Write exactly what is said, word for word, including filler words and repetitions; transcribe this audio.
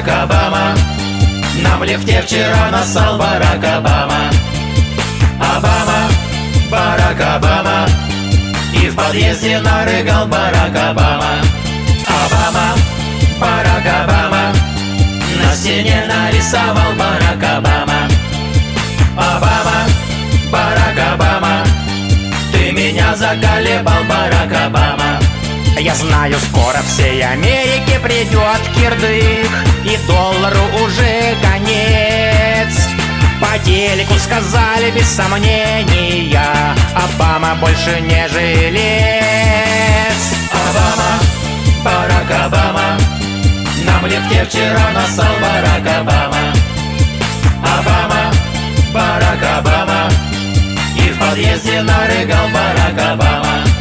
Барак Обама. Нам в лифте вчера нассал Барак Обама. Обама, Барак Обама. И в подъезде нарыгал Барак Обама. Обама, Барак Обама. На стене нарисовал Барак Обама. Обама, Барак Обама. Ты меня заколебал, Барак Обама. Я знаю, скоро всей Америке придет кирдык, и доллару уже конец. По телеку сказали без сомнения: Обама больше не жилец. Обама, Барак Обама. Нам в лифте вчера нассал Барак Обама. Обама, Барак Обама. И в подъезде нарыгал Барак Обама.